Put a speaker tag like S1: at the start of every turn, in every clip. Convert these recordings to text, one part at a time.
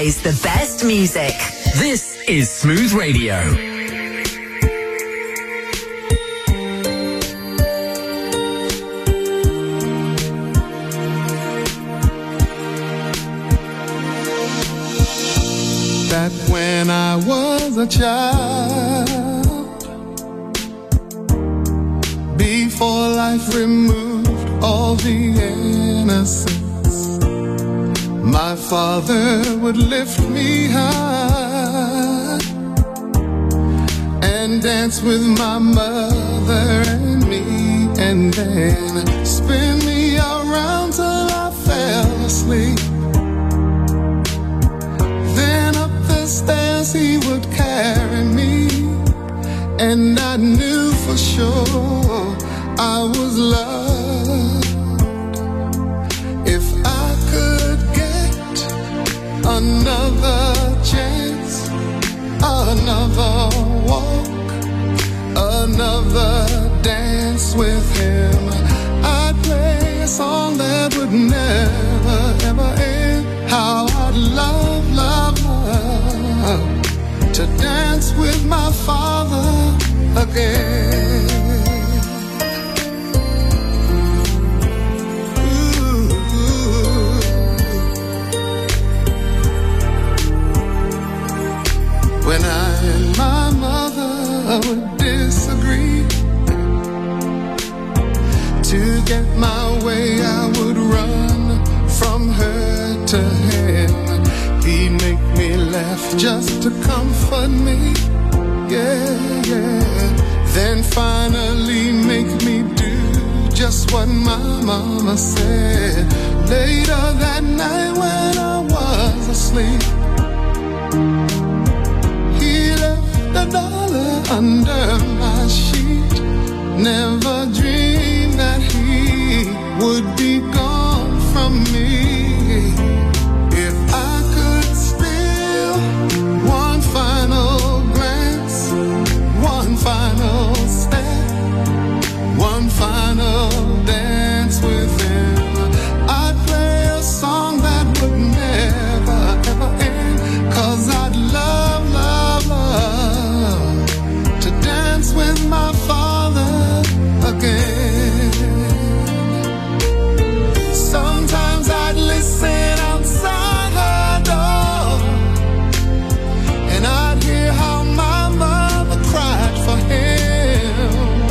S1: always the best music.
S2: This is Smooth Radio.
S3: That when I was a child, before life removed all the innocence, my father would lift me high and dance with my mother and me, and then spin me around till I fell asleep. Then up the stairs he would carry me, and I knew for sure I was loved. If I could get another chance, another walk, another dance with him, I'd play a song that would never ever end. How I'd love, love, love to dance with my father again. When I and my mother would disagree, to get my way I would run from her to him. He'd make me laugh just to comfort me, yeah, yeah. Then finally make me do just what my mama said. Later that night when I was asleep, $1 under my sheet. Never dreamed that he would be gone from me. If I could steal one final glance, one final step, one final dance with him, I'd play a song that would never ever end. 'Cause I'd love, love, love to dance with my father again. Sometimes I'd listen outside her door, and I'd hear how my mother cried for him.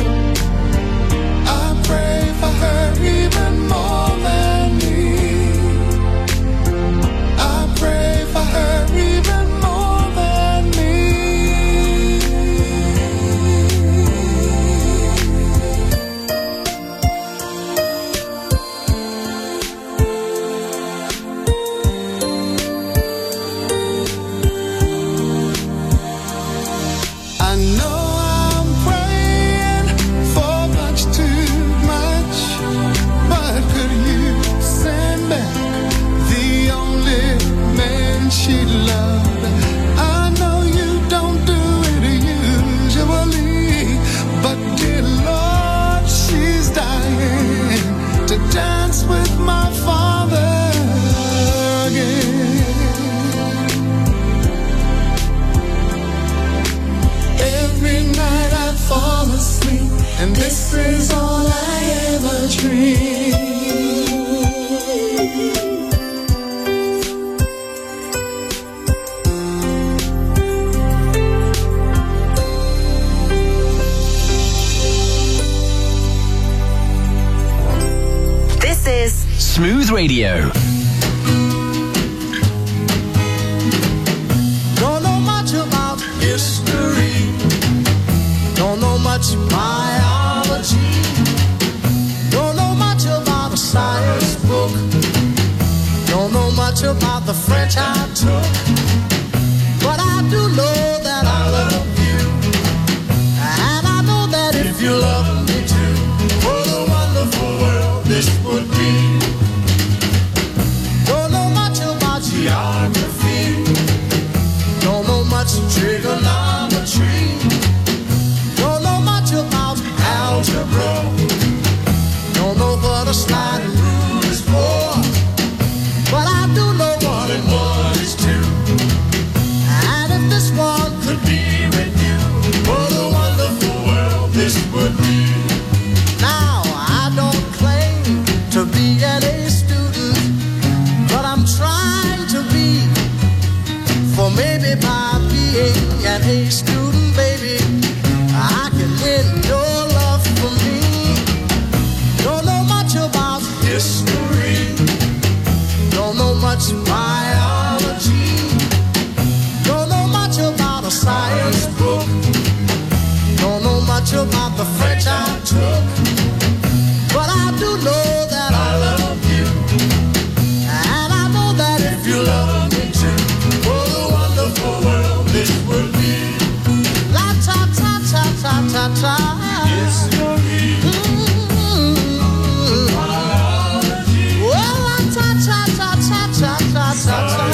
S3: I pray for her even more than me. I pray for her even more than me. I know I'm praying for much too much, but could you send back the only man she loved? I know you don't do it usually, but dear Lord, she's dying to dance with my father again. Every night I fall asleep, and this is all I ever dream.
S1: This is
S2: Smooth Radio.
S4: Don't know much about history, don't know much biology, don't know much about a science book, don't know much about the French I took, but I do know that I love you, and I know that if you love me too, what a wonderful world this would be. Don't know much about geography, don't know much trigonometry, don't know much about algebra, don't know what a sliding rule is for, but I do know 1 and 1 is 2. maybe by being an A student, baby, I can win your love for me. Don't know much about history, don't know much biology, don't know much about a science book, don't know much about the French I took, but I do know that I love you, and I know that if you love me too, what a wonderful world this would be. La ta ta ta ta ta ta. History. Biology. Well, la ta ta ta ta ta ta ta ta.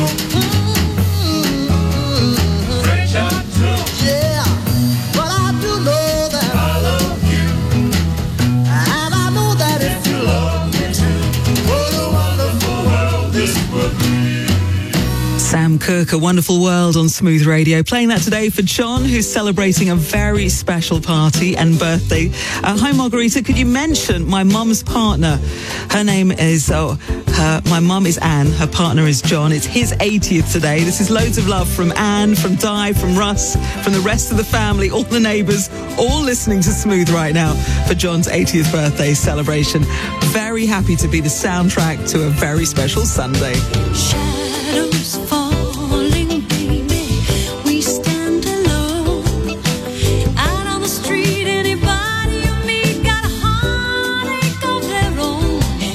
S4: French I took. Yeah, but I do know that I love you, and I know that if you love me too, what a wonderful world this would be.
S5: Sam Cooke, A Wonderful World on Smooth Radio. Playing that today for John, who's celebrating a very special party and birthday. Hi, Margarita. Could you mention my mum's partner? Her name is, my mum is Anne. Her partner is John. It's his 80th today. This is loads of love from Anne, from Di, from Russ, from the rest of the family, all the neighbours, all listening to Smooth right now for John's 80th birthday celebration. Very happy to be the soundtrack to a very special Sunday.
S6: Shadows falling, baby, we stand alone. Out on the street, anybody you meet got a heartache of their own.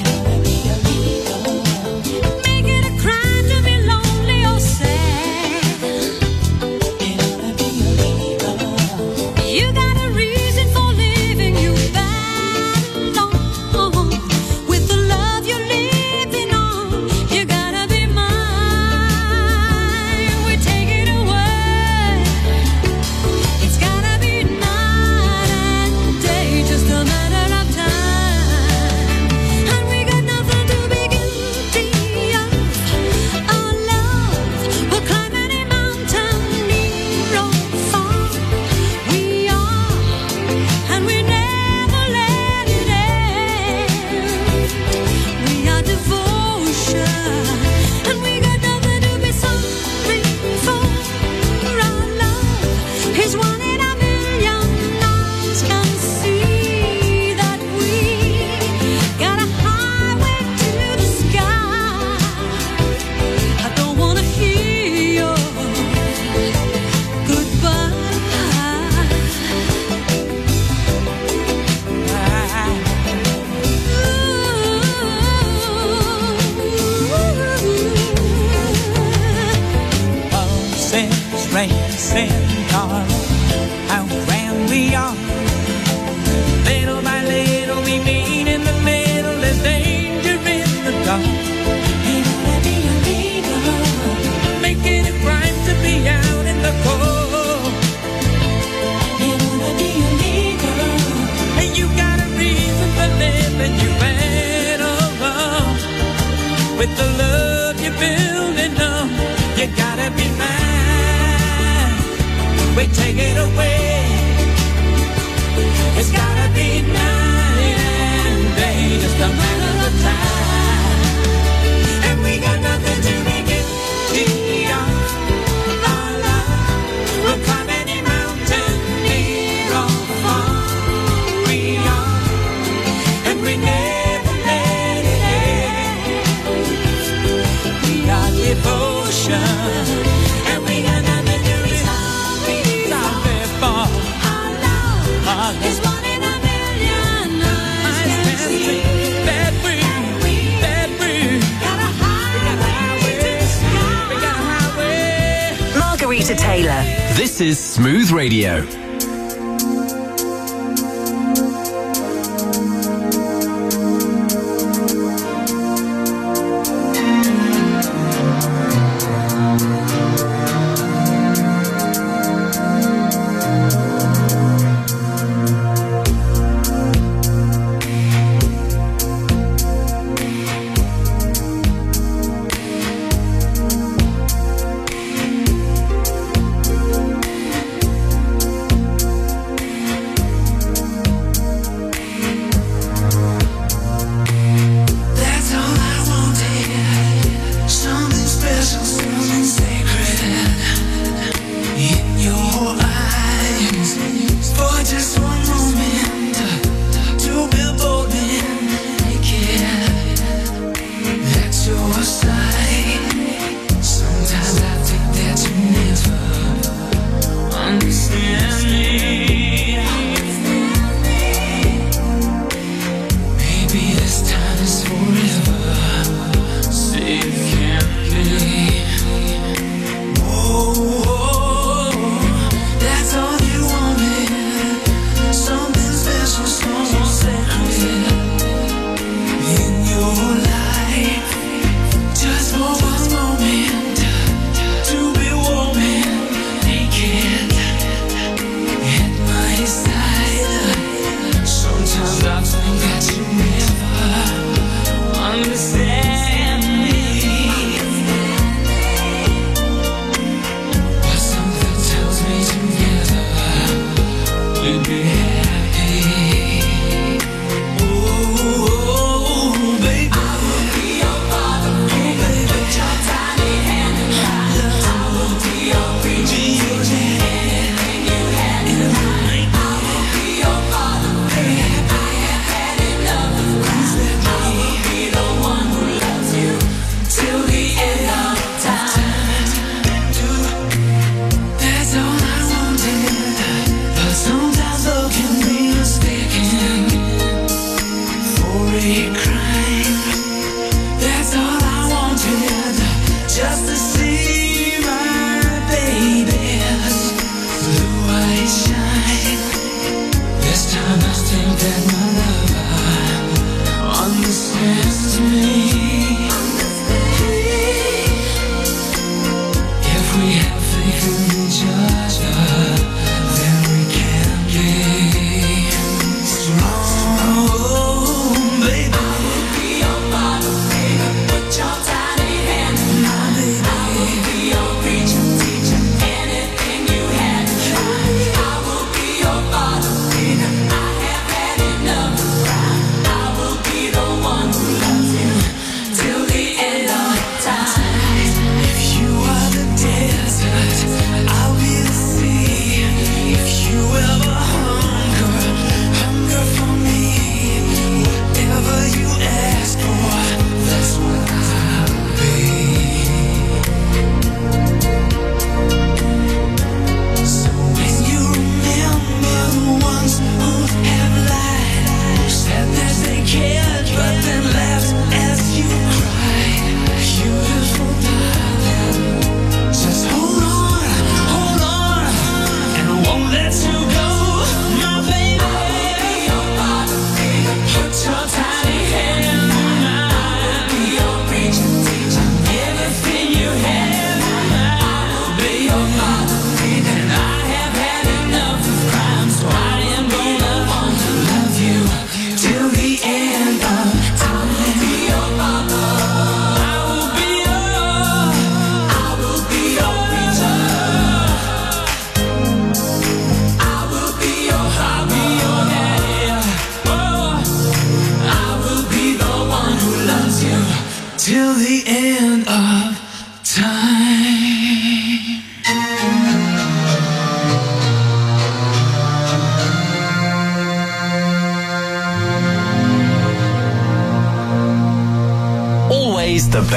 S6: Make it a crime to be lonely or sad. You got a reason for living, you battle on. With the love you're living on, you gotta be mine. We take it away. It's gotta be night and day, just a matter of time. And we got nothing to be guilty of. Our love will climb any mountain near or far. We are, and we never let it end. We are devotion, and we got nothing to be sorry for. Our love is one in a million. Eyes can see that we got a highway to the sky. I don't wanna hear your goodbye.
S7: Pulses racing, darling, how grand we are. Little by little we meet in the middle, there's danger in the dark. You wanna be a leader, make it a crime to be out in the cold. You wanna be a leader, and you got a reason for living, you better run. With the love you're building up, you gotta be mine. We take it away. It's gotta be night and day, just a matter of time. And we got nothing to be guilty of. Our love will climb any mountain, near or far. We are, and we never let it end. We are devotion, and we got nothing to be sorry for. Our love is one in a million. Eyes can see that we got a highway to the sky. We got a highway.
S1: Margarita Taylor.
S2: This is Smooth Radio.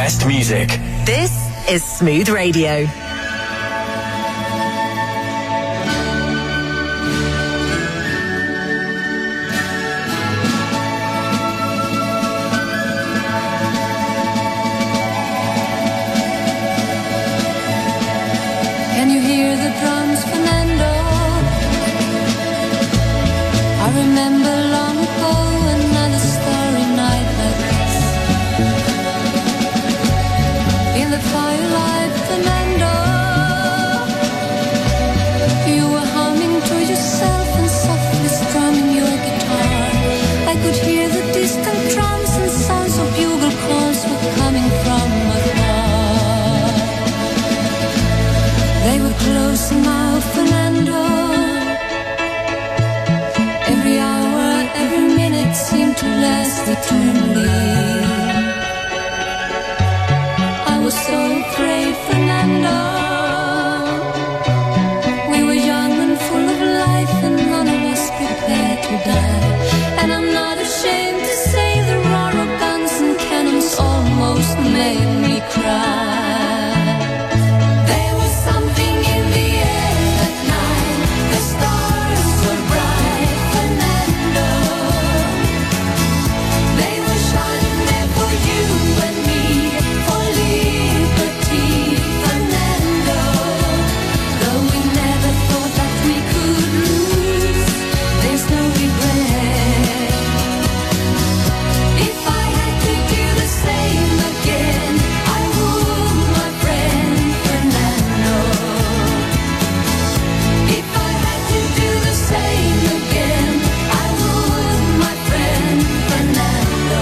S2: best music.
S1: This is Smooth Radio.
S6: Can you hear the drums, Fernando? I remember long ago another starry night like this. In the firelight, Fernando, you were humming to yourself and softly strumming your guitar. I could hear the distant drums and sounds of bugle calls were coming from afar. They were close now, Fernando. Every hour, every minute seemed to last eternally. I was so afraid, Fernando. We were young and full of life, and none of us prepared to die. And I'm not ashamed to say the roar of guns and cannons almost made me cry. There was something in the air that night. The stars were bright, Fernando. They were shining there for you and me, for liberty, Fernando. Though we never thought that we could lose, there's no regret. If I had to do the same again, I would, my friend Fernando. If I had to do the same again, I would, my friend Fernando.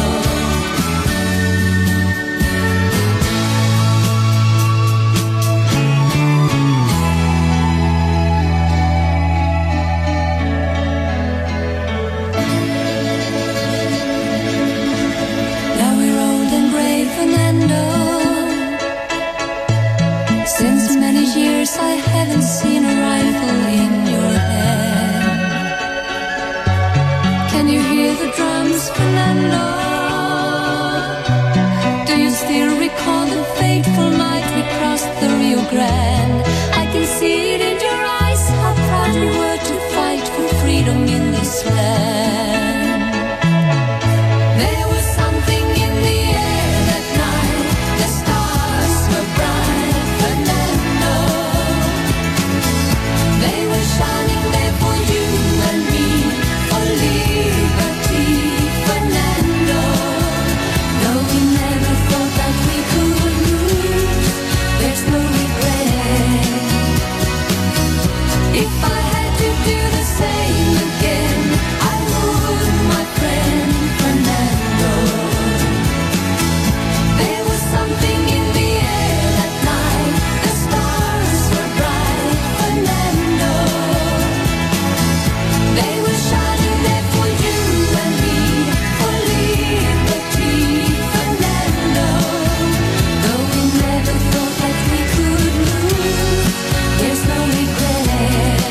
S6: Now we're old and gray, Fernando. Since many years I haven't seen a rifle in your hand. Can you hear the drums, Fernando? Do you still recall the fateful night we crossed the Rio Grande? I can see it in your eyes, how proud we were to fight for freedom in this land. There was something in the air that night. The stars were bright, Fernando. They were shining there for you and me, for liberty, Fernando. Though we never thought that we could lose, there's no regret. If I had to do the same again, I would, my friend Fernando. There was something in the air that night. The stars were bright, Fernando. They were shining there for you and me, for liberty, Fernando. Though we never thought that we could lose, there's no regret.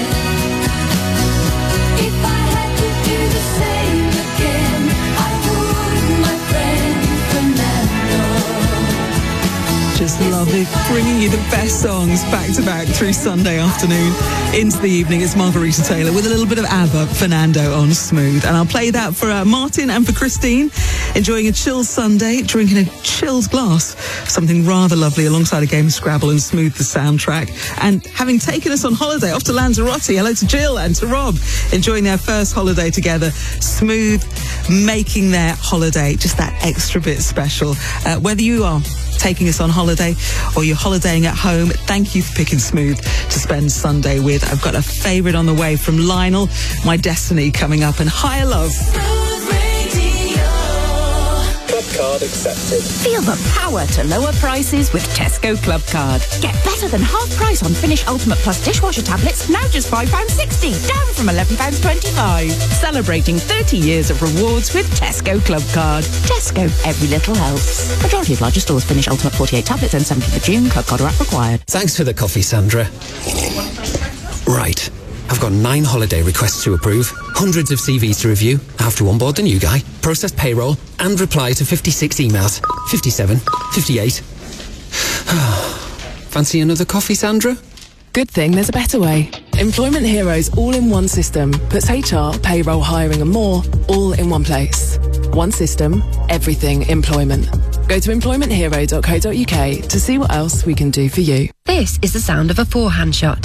S6: If I had to do the same again, I would, my friend Fernando.
S5: Just lovely, bringing you the best songs back to back through Sunday afternoon into the evening. It's Margarita Taylor with a little bit of ABBA, Fernando on Smooth. And I'll play that for Martin and for Christine, enjoying a chill Sunday, drinking a chilled glass of something rather lovely alongside a game of Scrabble and Smooth the soundtrack. And having taken us on holiday off to Lanzarote, hello to Jill and to Rob, enjoying their first holiday together. Smooth making their holiday just that extra bit special. Whether you are taking us on holiday or you're holidaying at home, thank you for picking Smooth to spend Sunday with. I've got a favourite on the way from Lionel, My Destiny, coming up, and Higher Love.
S2: Club card accepted.
S8: Feel the power to lower prices with Tesco Club Card. Get better than half price on Finish Ultimate Plus dishwasher tablets, now just £5.60, down from £11.25. Celebrating 30 years of rewards with Tesco Club Card. Tesco, every little helps. Majority of larger stores Finish Ultimate 48 tablets and 17th of June. Club Card or app required.
S2: Thanks for the coffee, Sandra. Right, I've got 9 holiday requests to approve.
S9: Hundreds of CVs to review. I have to onboard the new guy, process payroll, and reply to 56 emails. 57, 58. Fancy another coffee, Sandra?
S10: Good thing there's a better way. Employment Heroes all-in-one system puts HR, payroll, hiring and more all in one place. One system, everything employment. Go to employmenthero.co.uk to see what else we can do for you.
S11: This is the sound of a forehand shot.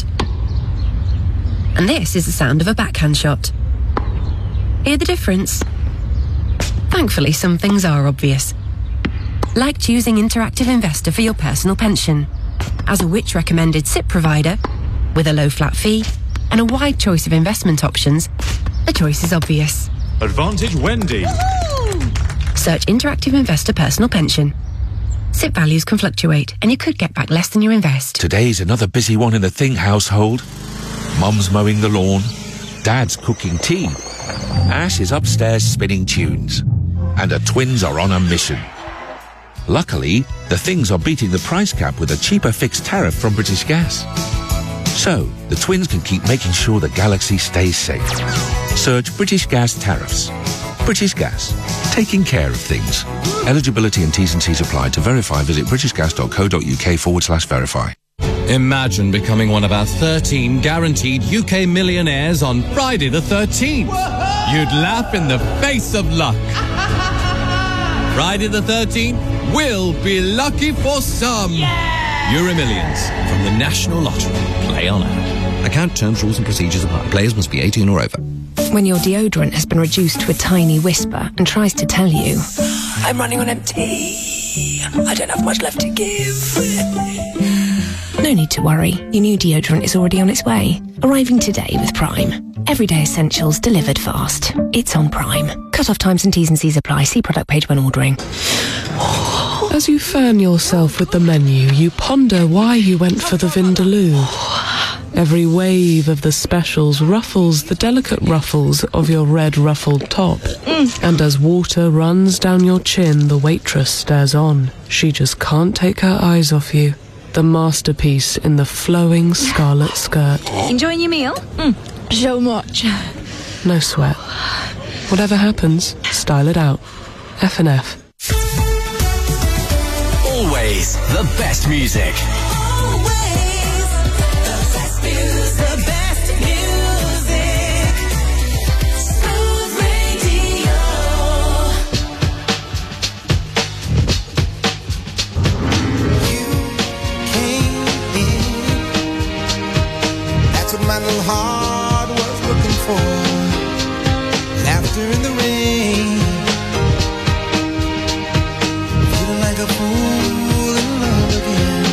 S11: And this is the sound of a backhand shot. Hear the difference? Thankfully, some things are obvious. Like choosing Interactive Investor for your personal pension. As a Which recommended SIP provider, with a low flat fee and a wide choice of investment options, the choice is obvious.
S12: Advantage Wendy.
S11: Search Interactive Investor Personal Pension. SIP values can fluctuate and you could get back less than you invest.
S13: Today's another busy one in the Thing household. Mum's mowing the lawn, Dad's cooking tea, Ash is upstairs spinning tunes, and the twins are on a mission. Luckily, the Things are beating the price cap with a cheaper fixed tariff from British Gas. So, the twins can keep making sure the galaxy stays safe. Search British Gas tariffs. British Gas, taking care of things. Eligibility and T's and C's apply. To verify, visit britishgas.co.uk/verify.
S14: Imagine becoming one of our 13 guaranteed UK millionaires on Friday the 13th. You'd laugh in the face of luck. Friday the 13th will be lucky for some. Euro Millions from the National Lottery. Play on out. Account terms, rules and procedures apply. Players must be 18 or over.
S15: When your deodorant has been reduced to a tiny whisper and tries to tell you, I'm running on empty, I don't have much left to give. No need to worry. Your new deodorant is already on its way. Arriving today with Prime. Everyday essentials delivered fast. It's on Prime. Cut-off times and T's and C's apply. See product page when ordering.
S10: As you fan yourself with the menu, you ponder why you went for the Vindaloo. Every wave of the specials ruffles the delicate ruffles of your red ruffled top. And as water runs down your chin, the waitress stares on. She just can't take her eyes off you. The masterpiece in the flowing scarlet skirt.
S16: Enjoying your meal? So much.
S10: No sweat. Whatever happens, style it out. F&F.
S17: Always the best music.
S4: My little heart was looking for laughter in the rain, feeling like a fool in love again.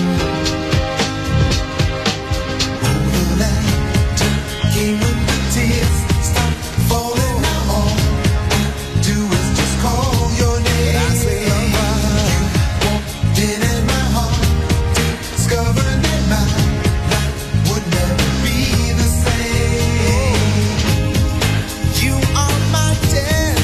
S4: Oh, the night came when the tears start falling. Now all I do is just call your name. I say, you walked in my heart, discovered that my life would never be. You are my destiny.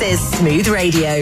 S1: is Smooth Radio.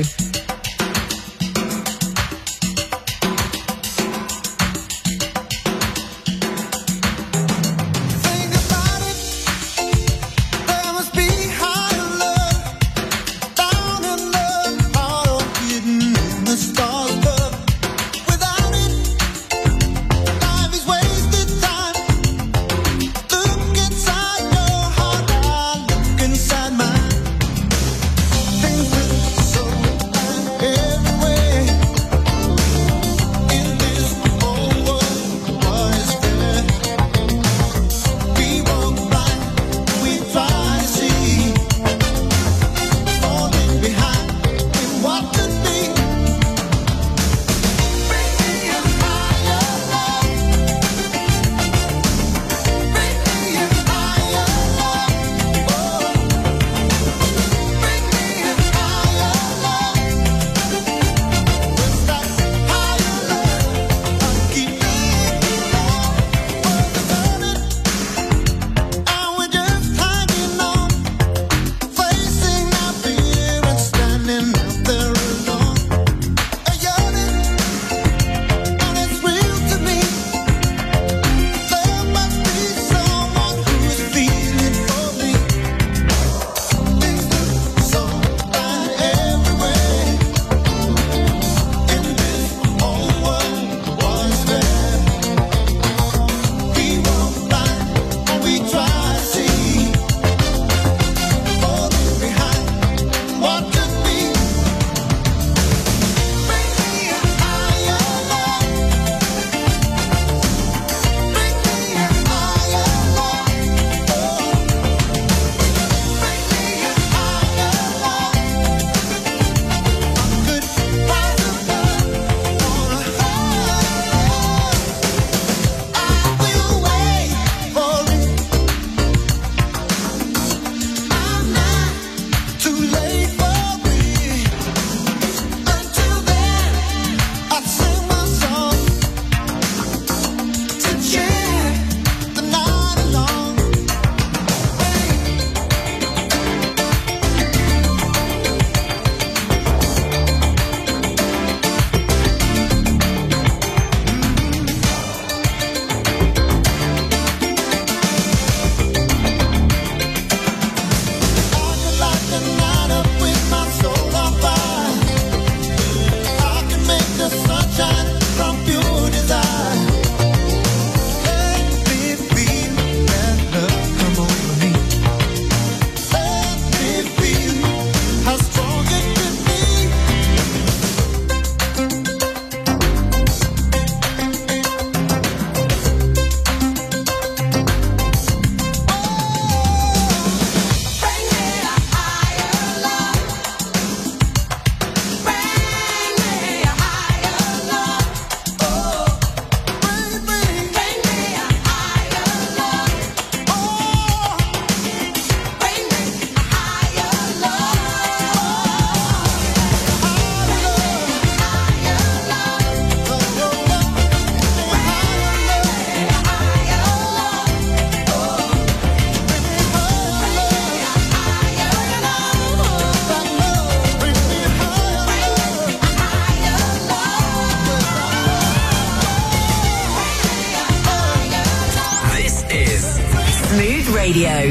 S1: Radio.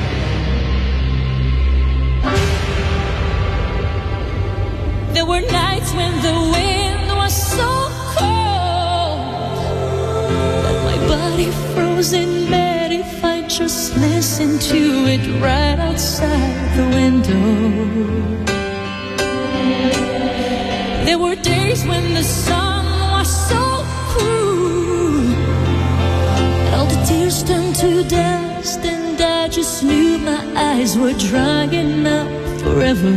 S6: There were nights when the wind was so cold that my body froze in bed if I just listened to it right outside the window. There were days when the sun was so cruel, all the tears turned to dust, and I just knew my eyes were drying up forever.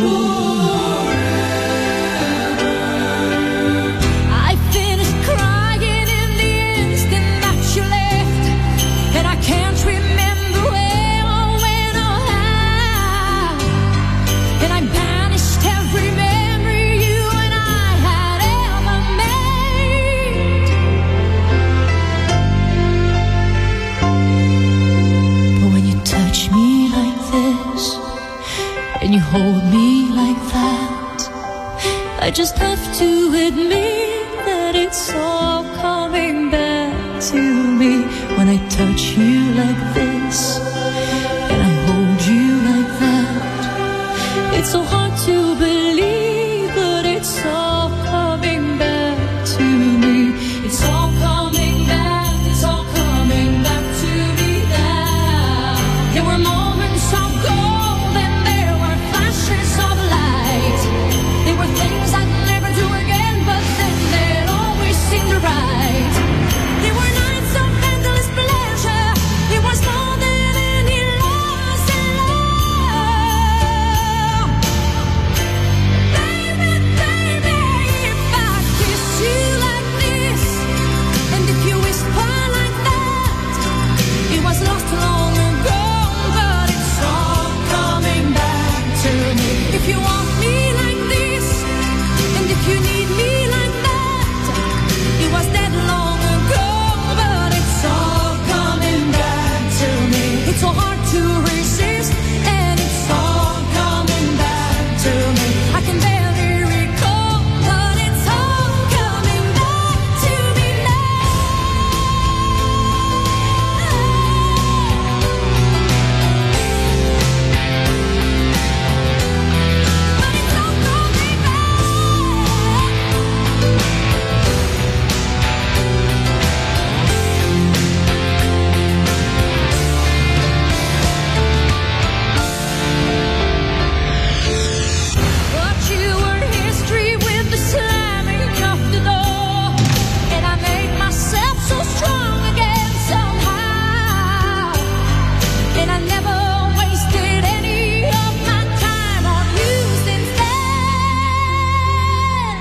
S6: I finished crying in the instant that you left, and I can't remember where or when or how, and I banished every memory you and I had ever made. But when you touch me like this, and you hold me like that, I just have to admit that it's all coming back to me when I touch you like this and I hold you like that. It's so hard to believe, but it's all coming back to me. It's all coming back, it's all coming back to me now. There were moments of gold and there were flashes of light. There were things I'd never do again, but then they'd always seem right. There were nights of endless pleasure. It was more than any loss in love. Baby, baby, if I kiss you like this, and if you whisper like that, it was lost long ago, but it's all coming back to me. If you want me like this, and if you need me like that, it was dead long ago, but it's all coming back to me. It's so hard to resist, and it's all coming back to me. I can barely recall, but it's all coming back to me now. But it's all coming back. But you were history with the slamming of the door, and I made myself so strong again somehow. And I never wasted any of my time on you since then.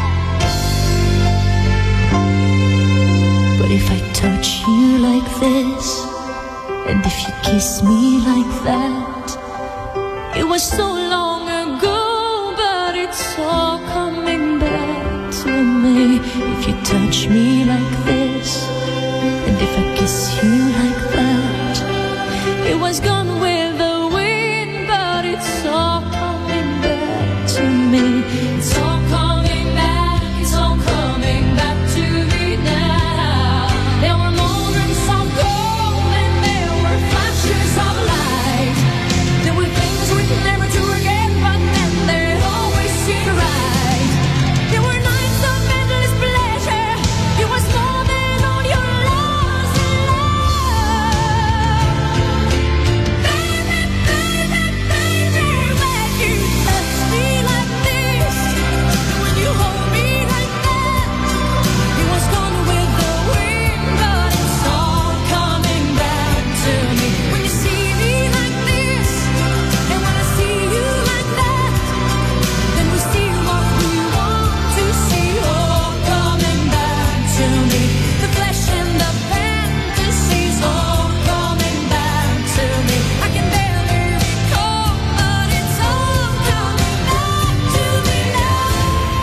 S6: But if I touch you like this, and if you kiss me like that, it was so long ago, but it's all coming back to me. If you touch me like this, and if I kiss you like that, it was gone with the wind, but it's all coming back to me. It's all coming back, it's all coming back to me now. There were moments of gold and there were flashes of light. There were things we'd never do again, but then they'd always seem right. There were nights of endless pleasure. It was more than all your loss in love. Baby, baby, baby, when you touch me like this, when you hold me like that, it was gone with the wind, but it's all coming back to me. When you see me like this, and when I see you like that, then we see what we want to see, all coming back to me. The flesh and the fantasies, all coming back to me. I can barely recall, but it's all coming back to me now.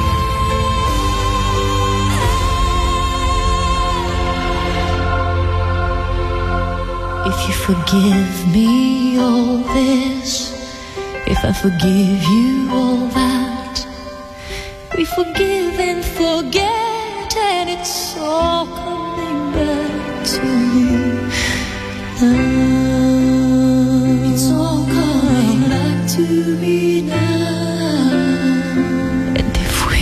S6: If you forgive me all this, if I forgive you all that, we forgive and forget, and it's all coming back to me now. It's all coming back to me now. And if we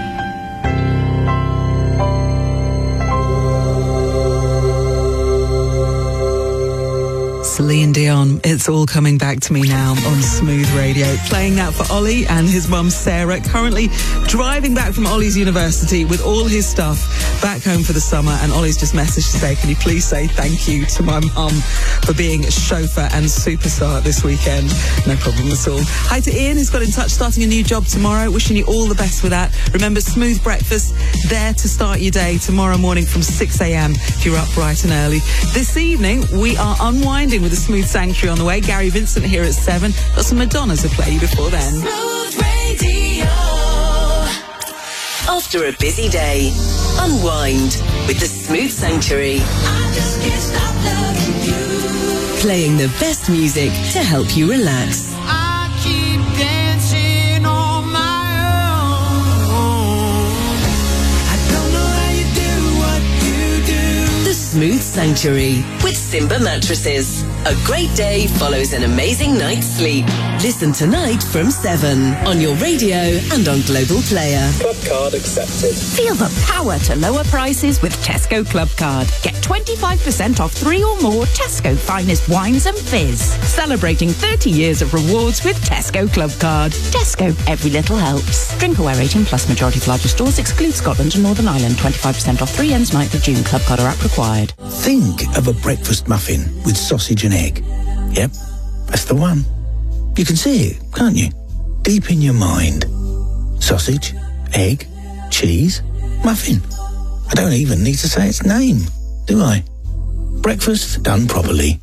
S5: Celine Dion, It's All Coming Back to Me Now on Smooth Radio. Playing that for Ollie and his mum Sarah, currently driving back from Ollie's university with all his stuff back home for the summer. And Ollie's just messaged to say, can you please say thank you to my mum for being a chauffeur and superstar this weekend? No problem at all. Hi to Ian, who's got in touch, starting a new job tomorrow. Wishing you all the best with that. Remember, Smooth Breakfast there to start your day tomorrow morning from 6 a.m. if you're up bright and early. This evening, we are unwinding with the Smooth Sanctuary on the way. Gary Vincent here at 7. Got some Madonna to play you before then.
S1: Smooth Radio. After a busy day, unwind with the Smooth Sanctuary.
S6: I just can't stop loving you.
S1: Playing the best music to help you relax.
S4: I keep dancing on my own.
S1: Sanctuary with Simba Mattresses. A great day follows an amazing night's sleep. Listen tonight from 7 on your radio and on Global Player.
S2: Club card accepted.
S8: Feel the power to lower prices with Tesco Club Card. Get 25% off 3 or more Tesco finest wines and fizz. Celebrating 30 years of rewards with Tesco Club Card. Tesco, every little helps. Drink aware 18 plus, majority of larger stores, exclude Scotland and Northern Ireland. 25% off 3 ends 9th of June. Club Card or app required.
S12: Think of a breakfast muffin with sausage and egg. Yep, that's the one. You can see it, can't you? Deep in your mind. Sausage, egg, cheese, muffin. I don't even need to say its name, do I? Breakfast done properly.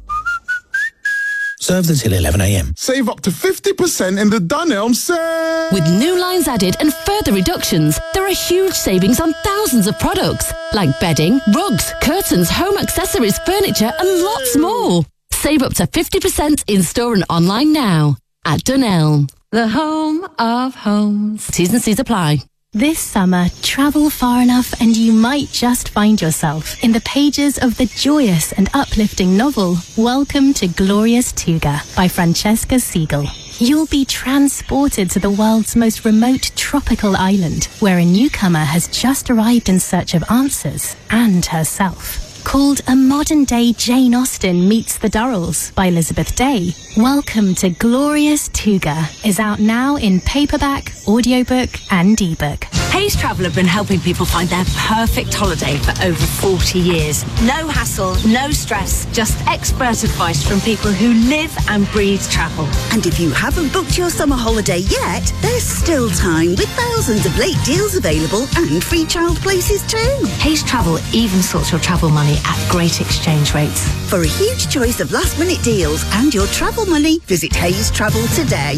S12: Served until 11 a.m.
S3: Save up to 50% in the Dunelm sale.
S18: With new lines added and further reductions, there are huge savings on thousands of products, like bedding, rugs, curtains, home accessories, furniture, and lots more. Save up to 50% in-store and online now at Dunelm, the home of homes. T's and C's apply.
S19: This summer, travel far enough and you might just find yourself in the pages of the joyous and uplifting novel Welcome to Glorious Tuga by Francesca Siegel. You'll be transported to the world's most remote tropical island, where a newcomer has just arrived in search of answers and herself. Called A Modern-Day Jane Austen Meets the Durrells by Elizabeth Day, Welcome to Glorious Tuga is out now in paperback, audiobook and ebook.
S20: Hayes Travel have been helping people find their perfect holiday for over 40 years. No hassle, no stress, just expert advice from people who live and breathe travel.
S21: And if you haven't booked your summer holiday yet, there's still time with thousands of late deals available and free child places too.
S20: Hayes Travel even sorts your travel money at great exchange rates.
S21: For a huge choice of last-minute deals and your travel money, visit Hayes Travel today.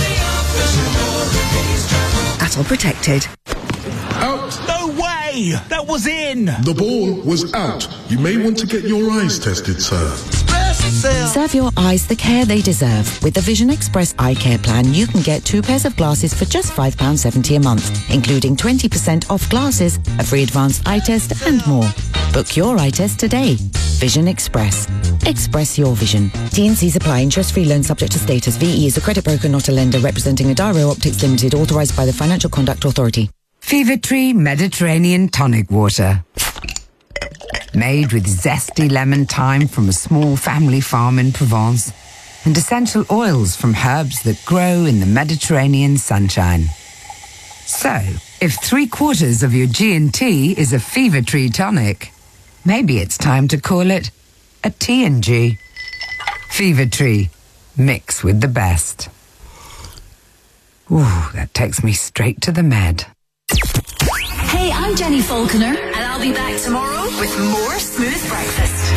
S21: At all protected.
S3: Out.
S22: No way! That was in!
S3: The ball was out. You may want to get your eyes tested, sir.
S23: Serve your eyes the care they deserve. With the Vision Express Eye Care Plan, you can get 2 pairs of glasses for just £5.70 a month, including 20% off glasses, a free advanced eye test and more. Book your eye test today. Vision Express. Express your vision. T&Cs apply. Interest-free loan subject to status. VE is a credit broker, not a lender, representing Adaro Optics Limited, authorised by the Financial Conduct Authority.
S24: Fever Tree Mediterranean Tonic Water. Made with zesty lemon thyme from a small family farm in Provence and essential oils from herbs that grow in the Mediterranean sunshine. So, if 3/4 of your G&T is a Fever Tree tonic, maybe it's time to call it a T&G. Fever Tree. Mix with the best. Ooh, that takes me straight to the med.
S18: Hey, I'm Jenny Falconer, and I'll be back tomorrow with more Smooth Breakfast.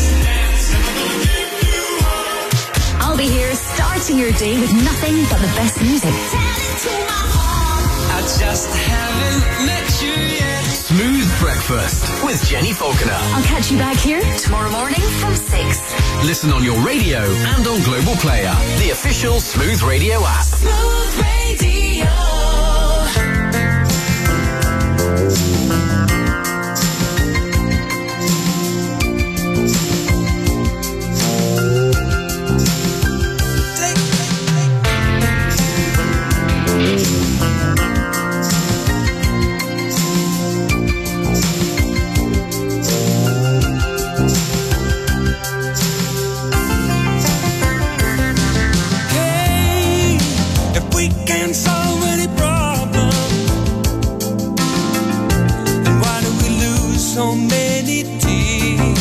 S18: I'll be here starting your day with nothing but the best music.
S17: I just haven't met you yet. Smooth Breakfast with Jenny Falconer.
S18: I'll catch you back here tomorrow morning from 6.
S17: Listen on your radio and on Global Player, the official Smooth Radio app.
S6: Smooth Radio.
S7: So many tears.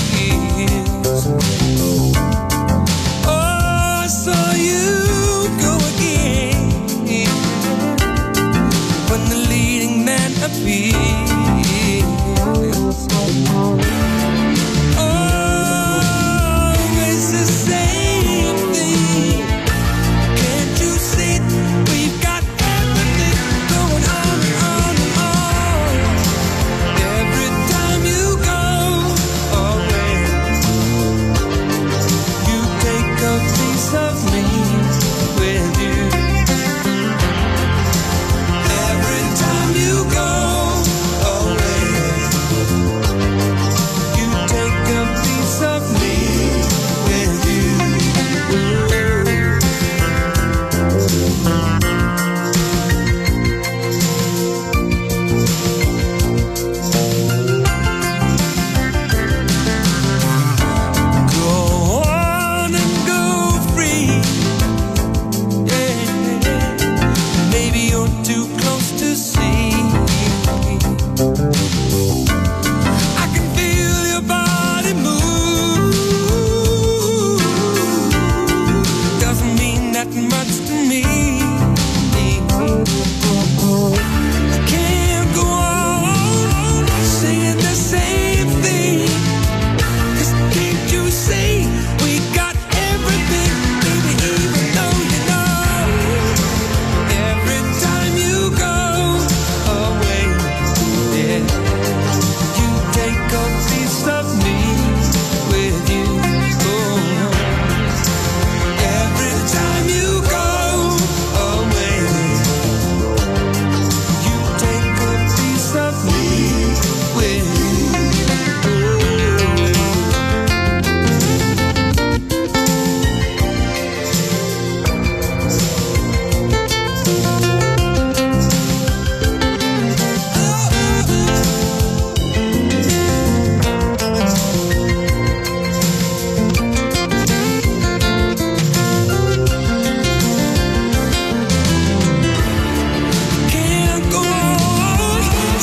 S7: Oh, so you go again when the leading man appears. Always the same thing. Can't you see we've got everything going on and on? Every time you go away, you take a piece of me with you. Every time you go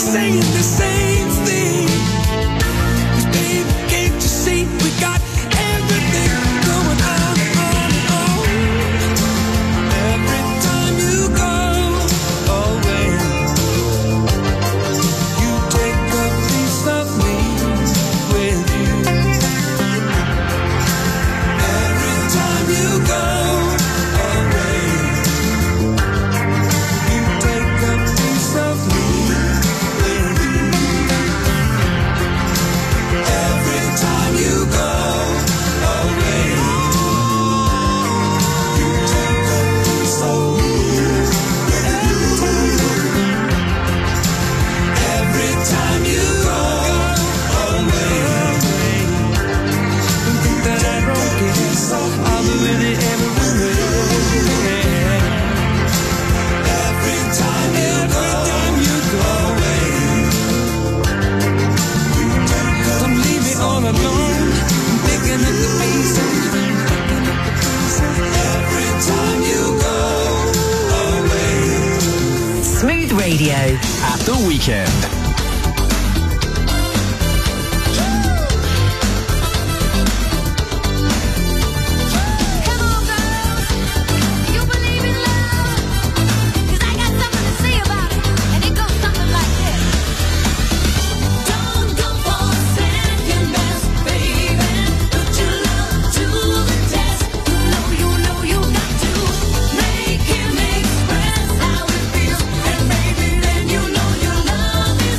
S7: saying the same thing. 'Cause baby, can't you see we got everything going on and on. Every time you go away, you take a piece of me with you. Every time you go away, you take a piece of me with you. Every time you go away, you take a piece of me with you. Every time you go away, you think that I don't care, I'll be with you everywhere. Every time you go away, don't leave me all alone. I'm picking up the pieces. Every time you go away.
S1: Smooth Radio.
S17: At the weekend.
S6: Make him express how it feels, and maybe then you know your love is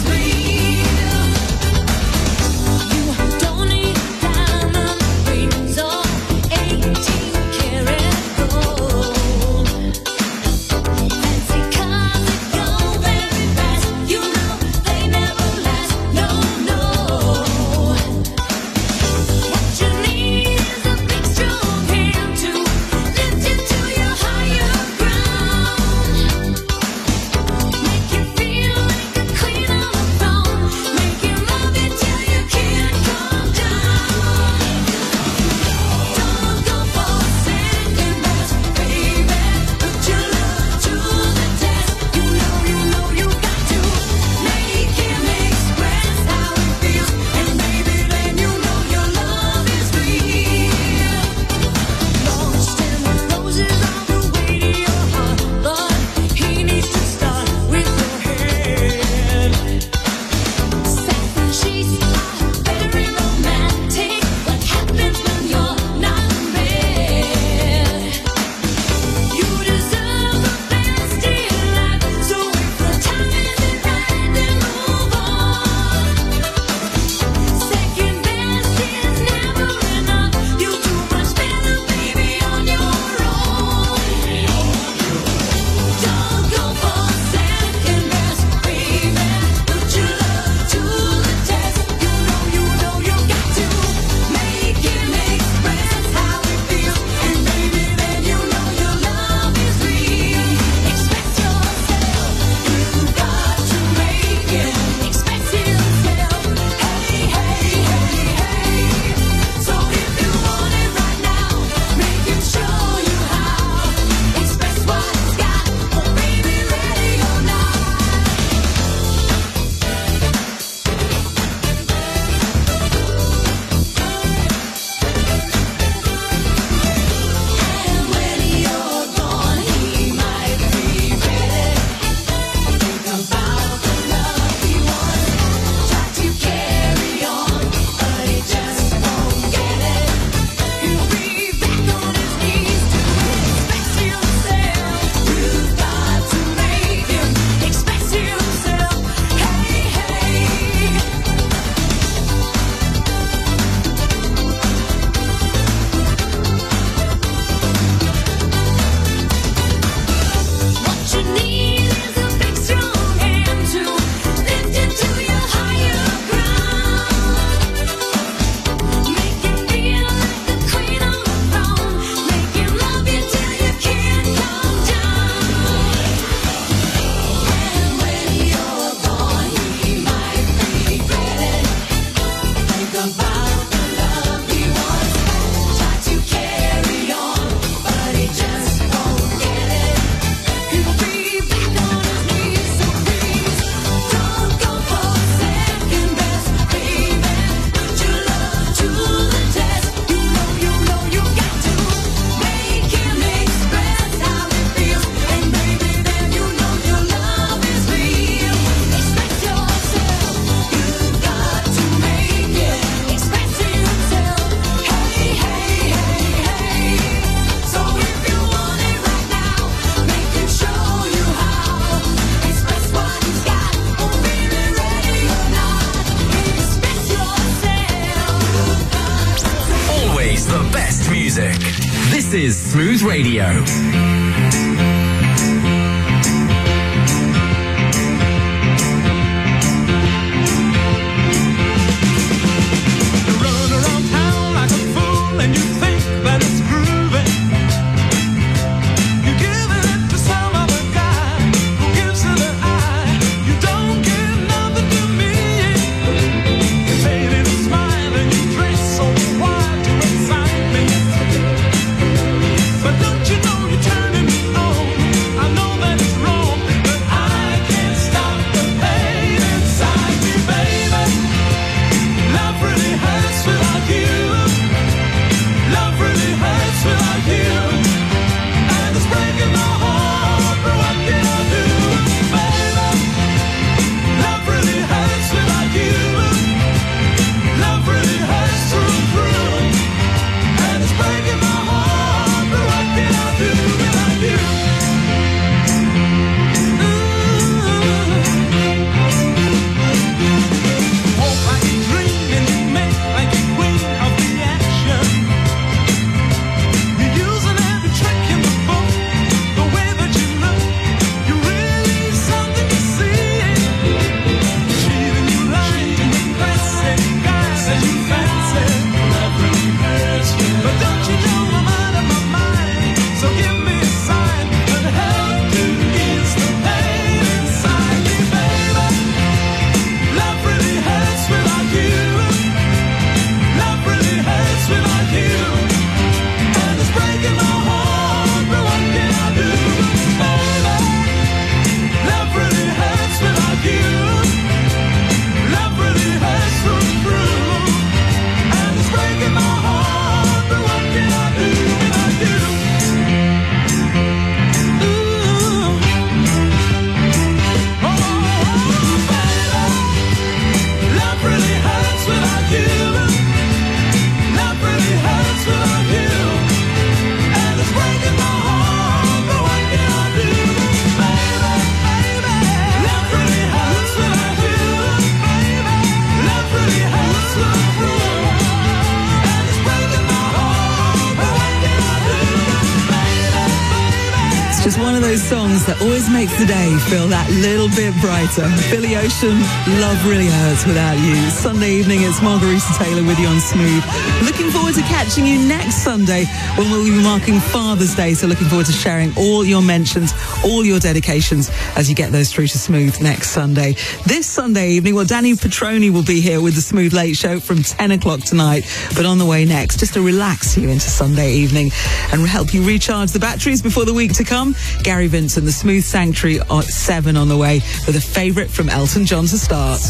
S17: This is Smooth Radio.
S5: Songs that always makes the day feel that little bit brighter. Billy Ocean, Love Really Hurts Without You. Sunday evening, it's Margarita Taylor with you on Smooth. Looking forward to catching you next Sunday when we'll be marking Father's Day. So looking forward to sharing all your mentions, all your dedications as you get those through to Smooth next Sunday. This Sunday evening, well, Danny Petroni will be here with the Smooth Late Show from 10 o'clock tonight. But on the way next, just to relax you into Sunday evening and help you recharge the batteries before the week to come, Gary Vincent, the Smooth Sanctuary at 7 on the way with a favourite from Elton John to start.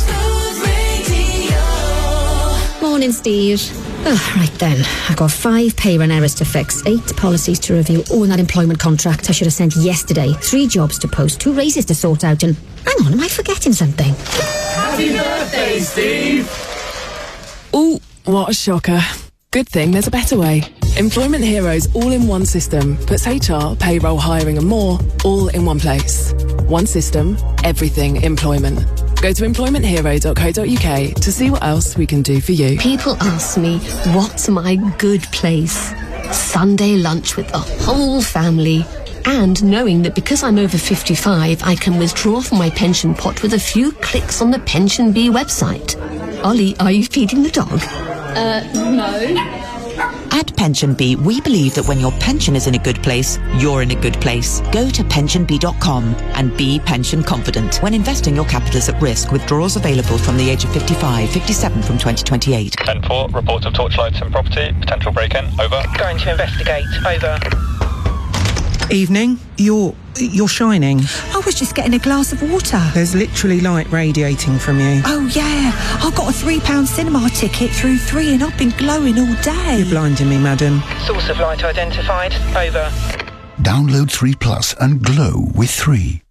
S15: Morning, Steve. Oh, right then. I've got 5 pay run errors to fix, 8 policies to review. Oh, and that employment contract I should have sent yesterday. 3 jobs to post, 2 raises to sort out, and hang on, am I forgetting something?
S9: Happy birthday, Steve!
S10: Oh, what a shocker. Good thing there's a better way. Employment Heroes all in one system puts HR, payroll, hiring and more all in one place. One system, everything employment. Go to employmenthero.co.uk to see what else we can do for you.
S15: People ask me, what's my good place? Sunday lunch with the whole family. And knowing that because I'm over 55, I can withdraw from my pension pot with a few clicks on the Pension Bee website. Ollie, are you feeding the dog?
S16: No.
S11: At Pension Bee, we believe that when your pension is in a good place, you're in a good place. Go to pensionbee.com and be pension confident. When investing, your capital is at risk. Withdrawals available from the age of 55, 57 from 2028.
S13: 10-4, report of torchlights in property, potential break-in, over.
S14: Going to investigate, over.
S25: Evening, you're shining.
S23: I was just getting a glass of water.
S25: There's literally light radiating from you.
S23: Oh, yeah. I got a £3 cinema ticket through 3 and I've been glowing all day.
S25: You're blinding me, madam.
S14: Source of light identified, over.
S26: Download 3 Plus and glow with 3.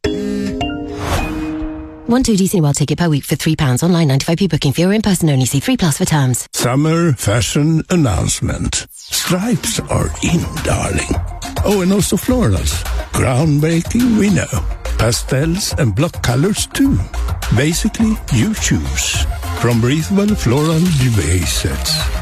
S15: 1 2D Cineworld ticket per week for £3. Online 95p booking fee or in person only. See 3 Plus for terms.
S27: Summer fashion announcement. Stripes are in, darling. Oh, and also florals. Groundbreaking, we know. Pastels and block colors too. Basically, you choose. From breathable floral duvet sets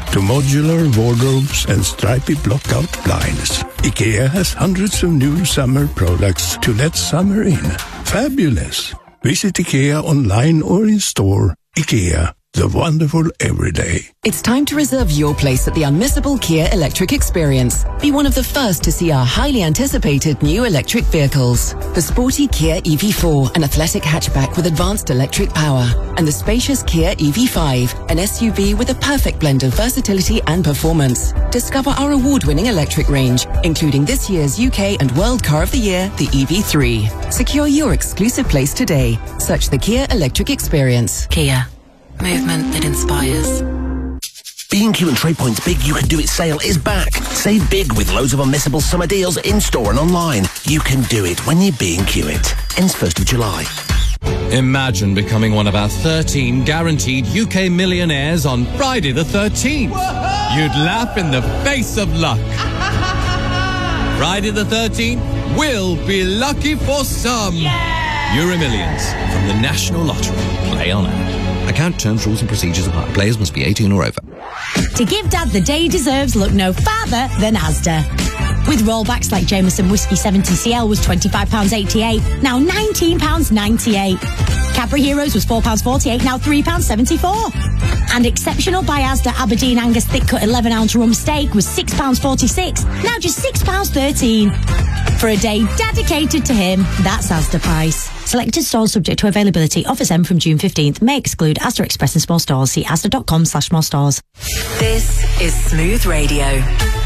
S27: to modular wardrobes and stripy block-out blinds. IKEA has hundreds of new summer products to let summer in. Fabulous! Visit IKEA online or in store. IKEA, the wonderful everyday.
S1: It's time to reserve your place at the unmissable Kia Electric Experience. Be one of the first to see our highly anticipated new electric vehicles. The sporty Kia EV4, an athletic hatchback with advanced electric power. And the spacious Kia EV5, an SUV with a perfect blend of versatility and performance. Discover our award-winning electric range, including this year's UK and World Car of the Year, the EV3. Secure your exclusive place today. Search the Kia Electric Experience.
S2: Kia. Movement that inspires.
S4: B&Q and TradePoint's Big You Can Do It sale is back. Save big with loads of unmissable summer deals in-store and online. You can do it when you B&Q it. Ends 1st of July.
S8: Imagine becoming one of our 13 guaranteed UK millionaires on Friday the 13th. You'd laugh in the face of luck. Friday the 13th will be lucky for some. Euro Millions from the National Lottery. Play on air. Account terms, rules and procedures apply. Players must be 18 or over.
S12: To give Dad the day he deserves, look no farther than Asda. With rollbacks like Jameson Whiskey 70cl was £25.88, now £19.98. Cadbury Heroes was £4.48, now £3.74. And exceptional by Asda Aberdeen Angus thick cut 11-ounce rump steak was £6.46, now just £6.13. For a day dedicated to him, that's Asda price. Selected stores subject to availability. Offers end from June 15th. May exclude Asda Express and small stores. See asda.com/more stores.
S1: This is Smooth Radio.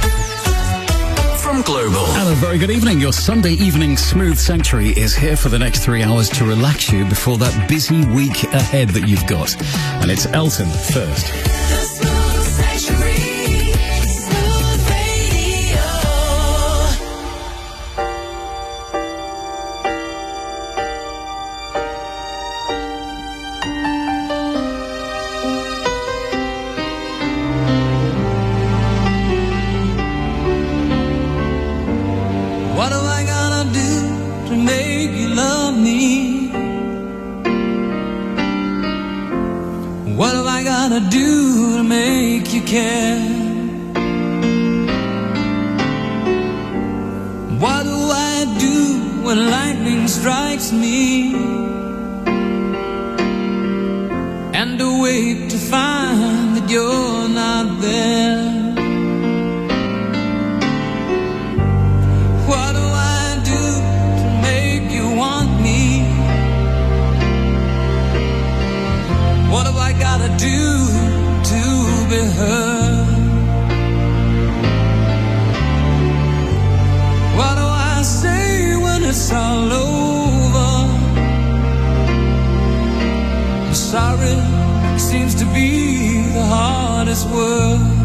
S19: From Global. And a very good evening. Your Sunday evening Smooth Sanctuary is here for the next 3 hours to relax you before that busy week ahead that you've got. And it's Elton first.
S6: The Smooth Sanctuary. Smooth Radio.
S7: What am I gonna do to make you love me? What am I gonna do to make you care? What do I do when lightning strikes me? And awake to find that you're not there. What do I do to make you want me? What have I gotta do to be heard? What do I say when it's all over? Sorry seems to be the hardest word.